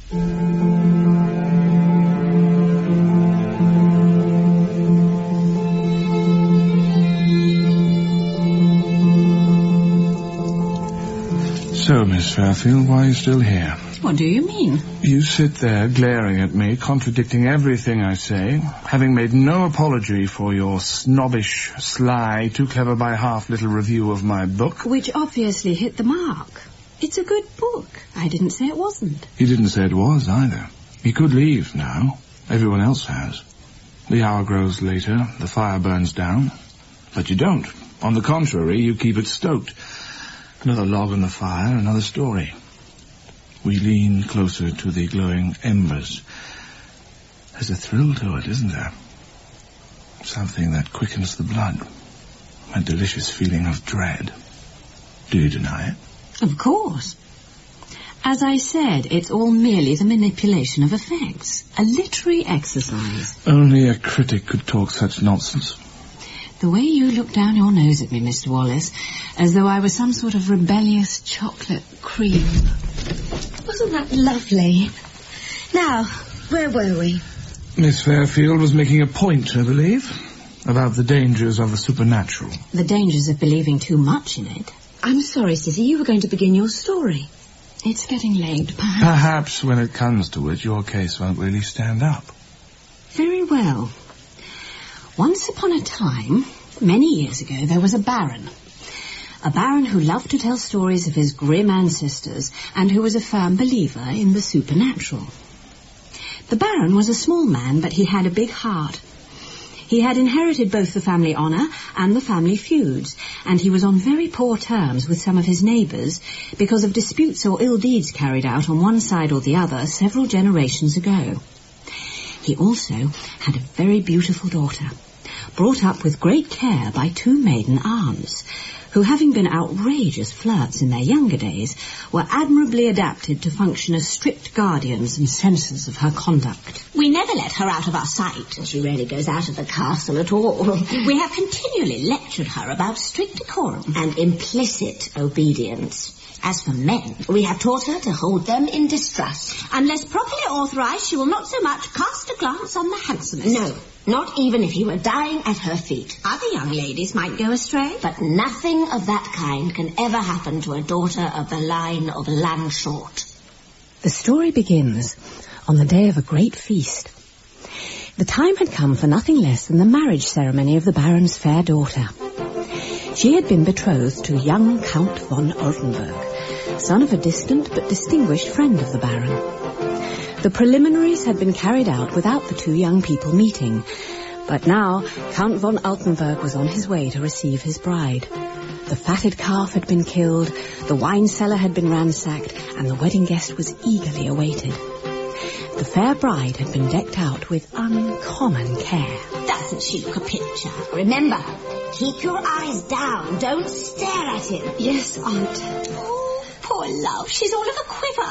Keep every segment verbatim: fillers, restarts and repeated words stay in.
So, Miss Fairfield, why are you still here? What do you mean? You sit there glaring at me, contradicting everything I say, having made no apology for your snobbish, sly, too clever by half little review of my book. Which obviously hit the mark. It's a good book. I didn't say it wasn't. You didn't say it was, either. You could leave now. Everyone else has. The hour grows later, the fire burns down. But you don't. On the contrary, you keep it stoked. Another log on the fire, another story. We lean closer to the glowing embers. There's a thrill to it, isn't there? Something that quickens the blood. A delicious feeling of dread. Do you deny it? Of course. As I said, it's all merely the manipulation of effects. A literary exercise. Only a critic could talk such nonsense. The way you look down your nose at me, Mister Wallace, as though I was some sort of rebellious chocolate cream. Wasn't that lovely? Now, where were we? Miss Fairfield was making a point, I believe, about the dangers of the supernatural. The dangers of believing too much in it. I'm sorry, Sissy, you were going to begin your story. It's getting late, perhaps. Perhaps when it comes to it, your case won't really stand up. Very well. Once upon a time, many years ago, there was a baron. A baron who loved to tell stories of his grim ancestors and who was a firm believer in the supernatural. The baron was a small man, but he had a big heart. He had inherited both the family honour and the family feuds, and he was on very poor terms with some of his neighbours because of disputes or ill deeds carried out on one side or the other several generations ago. He also had a very beautiful daughter, brought up with great care by two maiden aunts, who, having been outrageous flirts in their younger days, were admirably adapted to function as strict guardians and censors of her conduct. We never let her out of our sight. She rarely goes out of the castle at all. We have continually lectured her about strict decorum and implicit obedience. As for men, we have taught her to hold them in distrust. Unless properly authorized, she will not so much cast a glance on the handsomest. No, not even if he were dying at her feet. Other young ladies might go astray. But nothing of that kind can ever happen to a daughter of the line of Landshort. The story begins on the day of a great feast. The time had come for nothing less than the marriage ceremony of the Baron's fair daughter. She had been betrothed to young Count von Altenburg, son of a distant but distinguished friend of the Baron. The preliminaries had been carried out without the two young people meeting, but now Count von Altenburg was on his way to receive his bride. The fatted calf had been killed, the wine cellar had been ransacked, and the wedding guest was eagerly awaited. The fair bride had been decked out with uncommon care. Doesn't she look a picture? Remember, keep your eyes down. Don't stare at him. Yes, Aunt. Oh, poor love. She's all of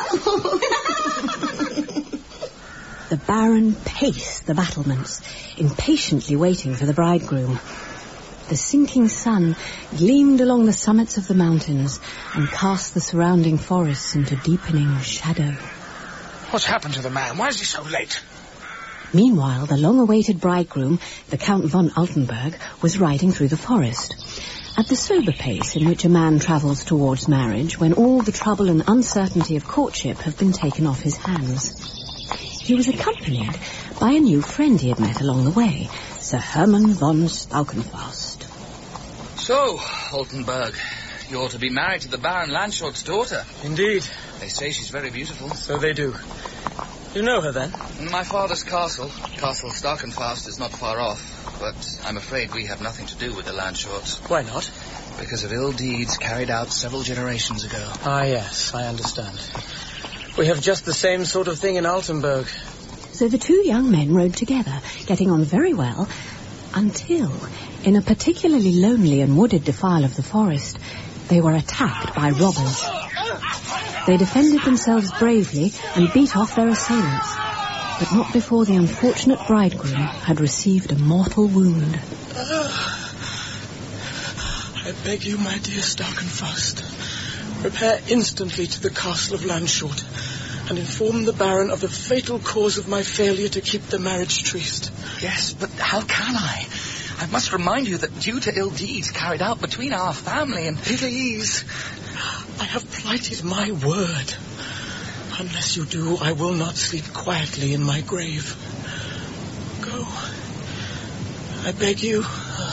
a quiver. The Baron paced the battlements, impatiently waiting for the bridegroom. The sinking sun gleamed along the summits of the mountains and cast the surrounding forests into deepening shadow. What's happened to the man? Why is he so late? Meanwhile, the long-awaited bridegroom, the Count von Altenburg, was riding through the forest. At the sober pace in which a man travels towards marriage when all the trouble and uncertainty of courtship have been taken off his hands. He was accompanied by a new friend he had met along the way, Sir Hermann von Staukenfast. So, Altenburg, you're to be married to the Baron Landshort's daughter. Indeed. They say she's very beautiful. So they do. You know her, then? My father's castle, Castle Staukenfast, is not far off, but I'm afraid we have nothing to do with the Landshorts. Why not? Because of ill deeds carried out several generations ago. Ah, yes, I understand. We have just the same sort of thing in Altenburg. So the two young men rode together, getting on very well, until, in a particularly lonely and wooded defile of the forest, they were attacked by robbers. They defended themselves bravely and beat off their assailants, but not before the unfortunate bridegroom had received a mortal wound. Uh, I beg you, my dear Staukenfast, repair instantly to the castle of Landshort and inform the Baron of the fatal cause of my failure to keep the marriage tryst. Yes, but how can I? I must remind you that due to ill deeds carried out between our family and... Please, I have plighted my word. Unless you do, I will not sleep quietly in my grave. Go. I beg you.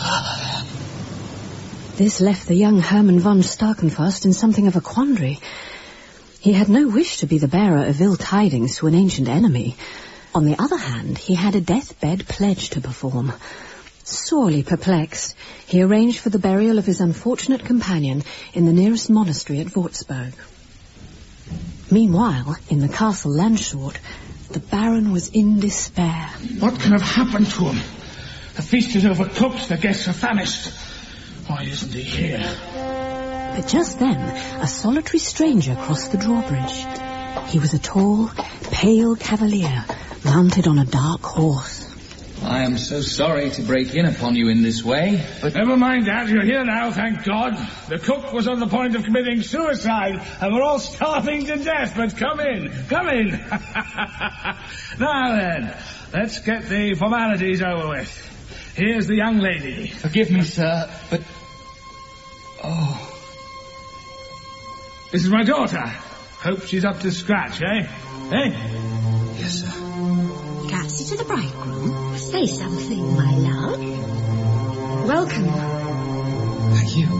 This left the young Hermann von Starkenfast in something of a quandary. He had no wish to be the bearer of ill tidings to an ancient enemy. On the other hand, he had a deathbed pledge to perform. Sorely perplexed, he arranged for the burial of his unfortunate companion in the nearest monastery at Würzburg. Meanwhile, in the castle Landshut, the Baron was in despair. What can have happened to him? The feast is overcooked, the guests are famished. Why isn't he here? But just then, a solitary stranger crossed the drawbridge. He was a tall, pale cavalier, mounted on a dark horse. I am so sorry to break in upon you in this way, but... Never mind that, you're here now, thank God. The cook was on the point of committing suicide, and we're all starving to death, but come in, come in. Now then, let's get the formalities over with. Here's the young lady. Forgive me, sir, but... Oh... This is my daughter. Hope she's up to scratch, eh? Eh? Yes, sir. Curtsy to the bridegroom. Say something, my love. Welcome. Thank you.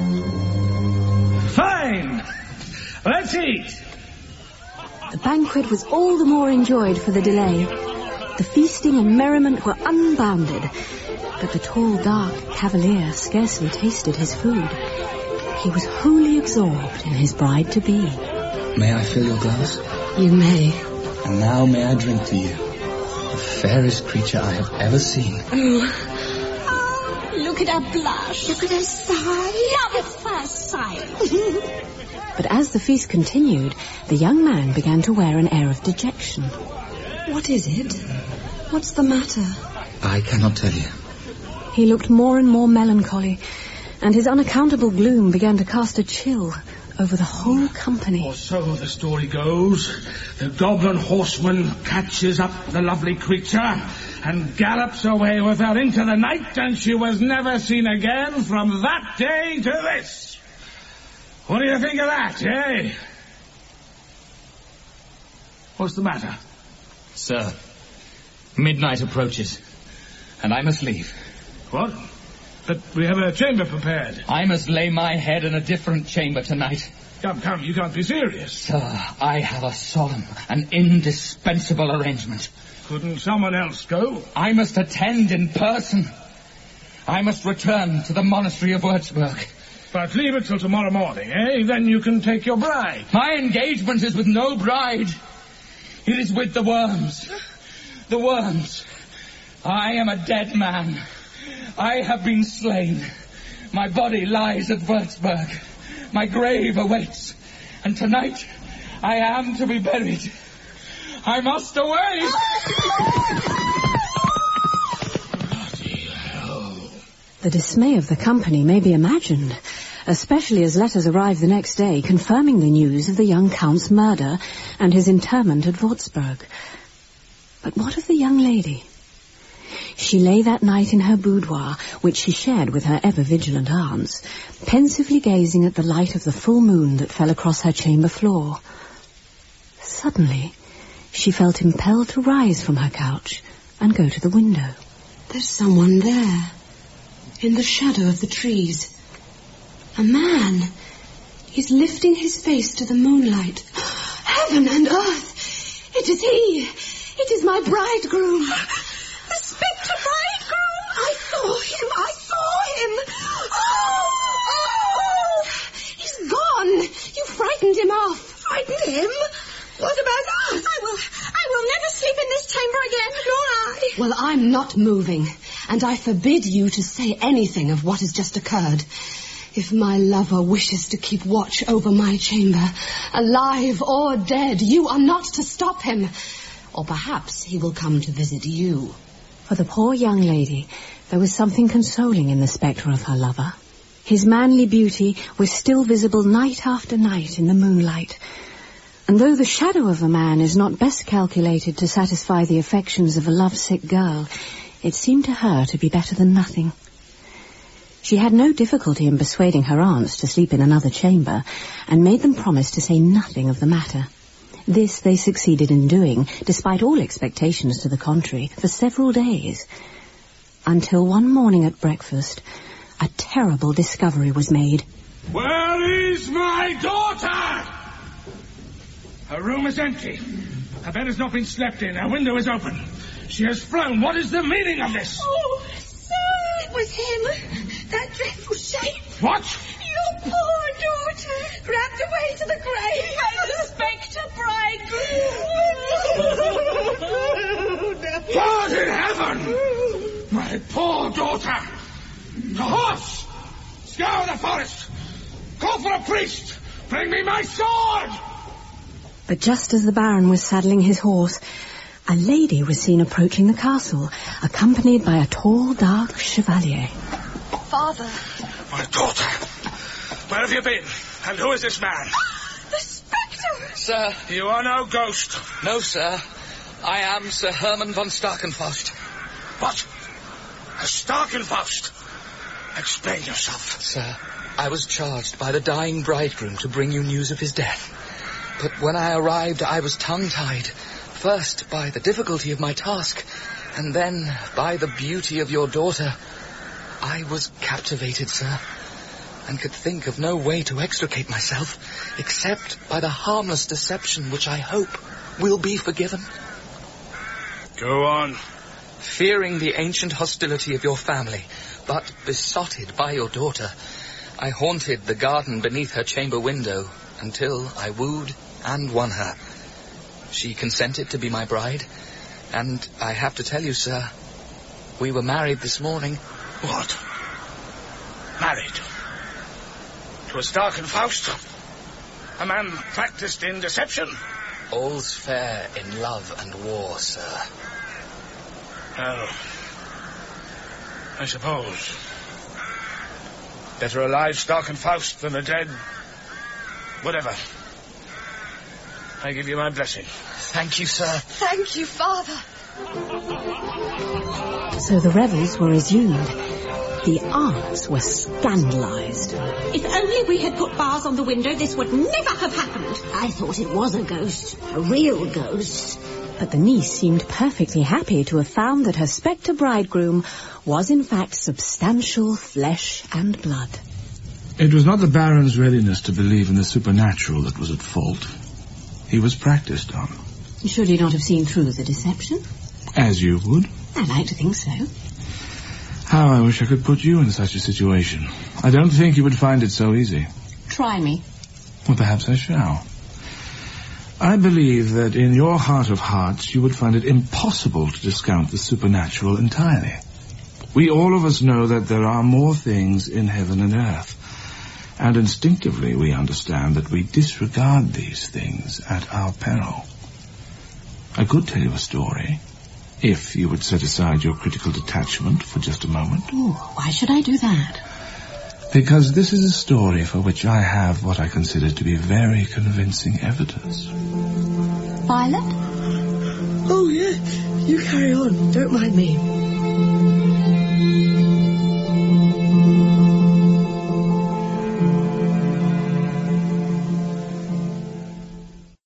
Fine. Let's eat. The banquet was all the more enjoyed for the delay. The feasting and merriment were unbounded, but the tall, dark cavalier scarcely tasted his food. He was wholly absorbed in his bride-to-be. May I fill your glass? You may. And now may I drink to you, the fairest creature I have ever seen. Oh, look at her blush. Look at her sigh. Love at first sight. But as the feast continued, the young man began to wear an air of dejection. What is it? What's the matter? I cannot tell you. He looked more and more melancholy, and his unaccountable gloom began to cast a chill over the whole company. Or so the story goes. The goblin horseman catches up the lovely creature and gallops away with her into the night, and she was never seen again from that day to this. What do you think of that, eh? What's the matter? Sir, midnight approaches, and I must leave. What? But we have a chamber prepared. I must lay my head in a different chamber tonight. Come, come, you can't be serious. Sir, I have a solemn and indispensable arrangement. Couldn't someone else go? I must attend in person. I must return to the monastery of Würzburg. But leave it till tomorrow morning, eh? Then you can take your bride. My engagement is with no bride. It is with the worms. The worms. I am a dead man. I have been slain. My body lies at Würzburg. My grave awaits. And tonight, I am to be buried. I must away! Bloody hell. The dismay of the company may be imagined, especially as letters arrived the next day confirming the news of the young Count's murder and his interment at Würzburg. But what of the young lady? She lay that night in her boudoir, which she shared with her ever-vigilant aunts, pensively gazing at the light of the full moon that fell across her chamber floor. Suddenly, she felt impelled to rise from her couch and go to the window. There's someone there, in the shadow of the trees. A man. He's lifting his face to the moonlight. Heaven and earth! It is he! It is my bridegroom! The spectre bridegroom! I saw him! I saw him! Oh! Oh! He's gone! You frightened him off! Frightened him? What about us? I will... I will never sleep in this chamber again, nor I. Well, I'm not moving, and I forbid you to say anything of what has just occurred. If my lover wishes to keep watch over my chamber, alive or dead, you are not to stop him. Or perhaps he will come to visit you. For the poor young lady, there was something consoling in the spectre of her lover. His manly beauty was still visible night after night in the moonlight. And though the shadow of a man is not best calculated to satisfy the affections of a lovesick girl, it seemed to her to be better than nothing. She had no difficulty in persuading her aunts to sleep in another chamber, and made them promise to say nothing of the matter. This they succeeded in doing, despite all expectations to the contrary, for several days, until one morning at breakfast, a terrible discovery was made. Where is my daughter? Her room is empty. Her bed has not been slept in. Her window is open. She has flown. What is the meaning of this? Oh, sir, it was him. That dreadful shape. What? Your poor daughter, grabbed away to the grave by the spectre bridegroom. God in heaven! My poor daughter! The horse! Scour the forest! Call for a priest! Bring me my sword! But just as the Baron was saddling his horse, a lady was seen approaching the castle, accompanied by a tall, dark chevalier. Father. My daughter! Where have you been? And who is this man? The spectre! Sir. You are no ghost. No, sir. I am Sir Herman von Starkenfaust. What? A Starkenfaust? Explain yourself. Sir, I was charged by the dying bridegroom to bring you news of his death. But when I arrived, I was tongue-tied. First by the difficulty of my task, and then by the beauty of your daughter. I was captivated, sir, and could think of no way to extricate myself, except by the harmless deception which I hope will be forgiven. Go on. Fearing the ancient hostility of your family, but besotted by your daughter, I haunted the garden beneath her chamber window until I wooed and won her. She consented to be my bride, and I have to tell you, sir, we were married this morning. What? Married? To a Starkenfaust? A man practiced in deception? All's fair in love and war, sir. Oh. I suppose. Better a live Starkenfaust than a dead... whatever. I give you my blessing. Thank you, sir. Thank you, Father. So the revels were resumed. The aunts were scandalized. If only we had put bars on the window, this would never have happened. I thought it was a ghost. A real ghost. But the niece seemed perfectly happy to have found that her spectre bridegroom was in fact substantial flesh and blood. It was not the Baron's readiness to believe in the supernatural that was at fault. He was practiced on. Should he not have seen through the deception? As you would. I like to think so. How I wish I could put you in such a situation. I don't think you would find it so easy. Try me. Well, perhaps I shall. I believe that in your heart of hearts you would find it impossible to discount the supernatural entirely. We all of us know that there are more things in heaven and earth, and instinctively we understand that we disregard these things at our peril. I could tell you a story, if you would set aside your critical detachment for just a moment. Oh, why should I do that? Because this is a story for which I have what I consider to be very convincing evidence. Violet? Oh, yeah. You carry on. Don't mind me.